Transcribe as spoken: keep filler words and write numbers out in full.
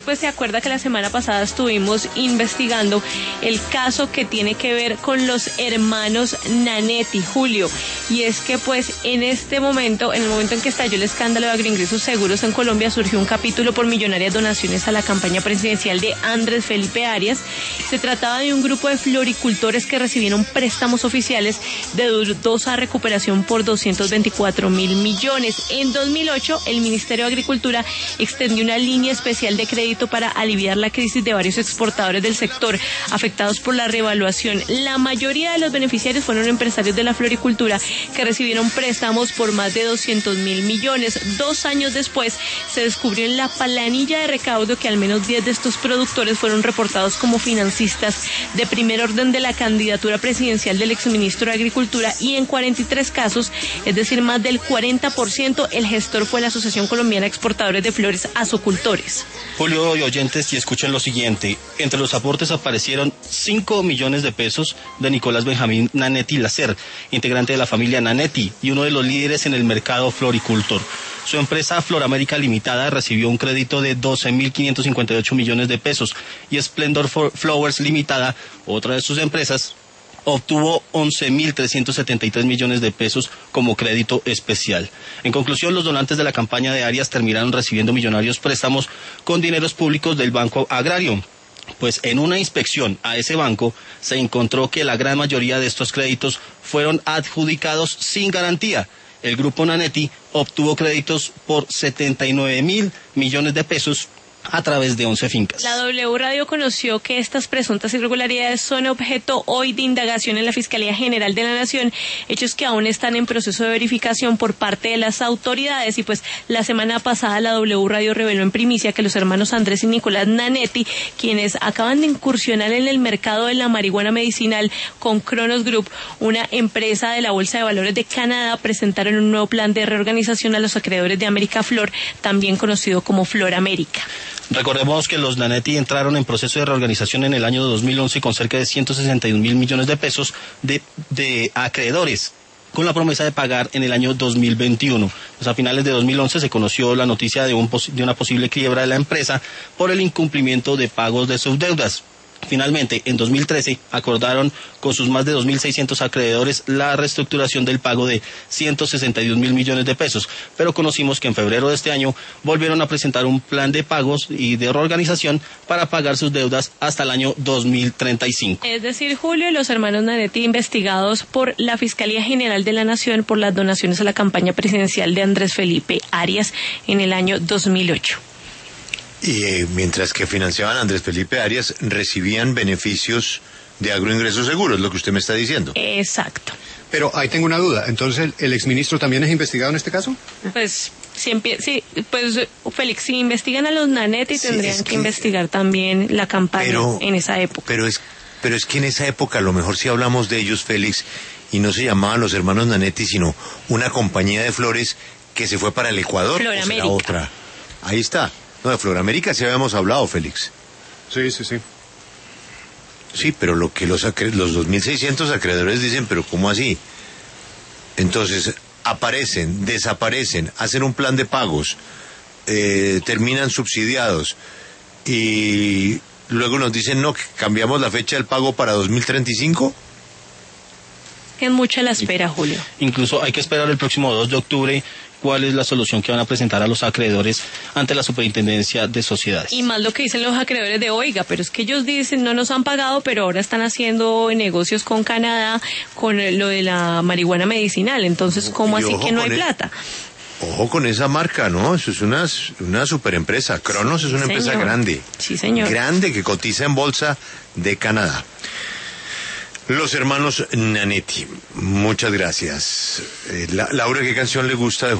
Pues se acuerda que la semana pasada estuvimos investigando el caso que tiene que ver con los hermanos Nanetti, Julio, y es que pues en este momento, en el momento en que estalló el escándalo de agroingresos seguros en Colombia, surgió un capítulo por millonarias donaciones a la campaña presidencial de Andrés Felipe Arias. Se trataba de un grupo de floricultores que recibieron préstamos oficiales de dudosa recuperación por doscientos veinticuatro mil millones. En dos mil ocho, el Ministerio de Agricultura extendió una línea especial de crédito para aliviar la crisis de varios exportadores del sector afectados por la revaluación. La mayoría de los beneficiarios fueron empresarios de la floricultura que recibieron préstamos por más de doscientos mil millones. Dos años después se descubrió en la planilla de recaudo que al menos diez de estos productores fueron reportados como financistas de primer orden de la candidatura presidencial del exministro de Agricultura, y en cuarenta y tres casos, es decir, más del cuarenta por ciento, el gestor fue la Asociación Colombiana de Exportadores de Flores Azocultores. Julio y oyentes, y escuchen lo siguiente: entre los aportes aparecieron cinco millones de pesos de Nicolás Benjamín Nanetti Lacer, integrante de la familia Nanetti y uno de los líderes en el mercado floricultor. Su empresa Floramérica Limitada recibió un crédito de doce mil quinientos cincuenta y ocho millones de pesos, y Splendor Flowers Limitada, otra de sus empresas, obtuvo once mil trescientos setenta y tres millones de pesos como crédito especial. En conclusión, los donantes de la campaña de Arias terminaron recibiendo millonarios préstamos con dineros públicos del Banco Agrario, pues en una inspección a ese banco se encontró que la gran mayoría de estos créditos fueron adjudicados sin garantía. El grupo Nanetti obtuvo créditos por setenta y nueve mil millones de pesos a través de once fincas. La W Radio conoció que estas presuntas irregularidades son objeto hoy de indagación en la Fiscalía General de la Nación, hechos que aún están en proceso de verificación por parte de las autoridades. Y pues la semana pasada la W Radio reveló en primicia que los hermanos Andrés y Nicolás Nanetti, quienes acaban de incursionar en el mercado de la marihuana medicinal con Cronos Group, una empresa de la Bolsa de Valores de Canadá, presentaron un nuevo plan de reorganización a los acreedores de América Flor, también conocido como Floramérica. Recordemos que los Nanetti entraron en proceso de reorganización en el año dos mil once con cerca de ciento sesenta y un mil millones de pesos de, de acreedores, con la promesa de pagar en el año dos mil veintiuno. Pues a finales de dos mil once se conoció la noticia de, un, de una posible quiebra de la empresa por el incumplimiento de pagos de sus deudas. Finalmente, en dos mil trece, acordaron con sus más de dos mil seiscientos acreedores la reestructuración del pago de ciento sesenta y un mil millones de pesos, pero conocimos que en febrero de este año volvieron a presentar un plan de pagos y de reorganización para pagar sus deudas hasta el año dos mil treinta y cinco. Es decir, Julio, los hermanos Nanetti investigados por la Fiscalía General de la Nación por las donaciones a la campaña presidencial de Andrés Felipe Arias en el año dos mil ocho. Y eh, mientras que financiaban a Andrés Felipe Arias, recibían beneficios de agroingresos seguros, lo que usted me está diciendo. Exacto. Pero ahí tengo una duda. Entonces, ¿el, el exministro también es investigado en este caso? Pues, si sí, pues, Félix, si investigan a los Nanetti, Sí, tendrían es que, que investigar también la campaña pero, en esa época. Pero es, pero es que en esa época, a lo mejor si hablamos de ellos, Félix, y no se llamaban los hermanos Nanetti, sino una compañía de flores que se fue para el Ecuador. Floramérica. O será otra. Ahí está. No, de Floramérica sí habíamos hablado, Félix. Sí, sí, sí. Sí, pero lo que los, acre- los dos mil seiscientos acreedores dicen, pero ¿cómo así? Entonces, aparecen, desaparecen, hacen un plan de pagos, eh, terminan subsidiados, y luego nos dicen, no, que cambiamos la fecha del pago para dos mil treinta y cinco. Es mucha la espera, Julio. Incluso hay que esperar el próximo dos de octubre cuál es la solución que van a presentar a los acreedores ante la Superintendencia de Sociedades. Y más lo que dicen los acreedores de, oiga, pero es que ellos dicen no nos han pagado, pero ahora están haciendo negocios con Canadá con lo de la marihuana medicinal. Entonces, ¿cómo Y así ojo que no hay con el- plata? Ojo con esa marca, ¿no? Eso es una, una super empresa. Cronos es una Señor. empresa grande. Sí, señor. Grande, que cotiza en bolsa de Canadá. Los hermanos Nanetti, muchas gracias. Eh, la, Laura, ¿qué canción le gusta de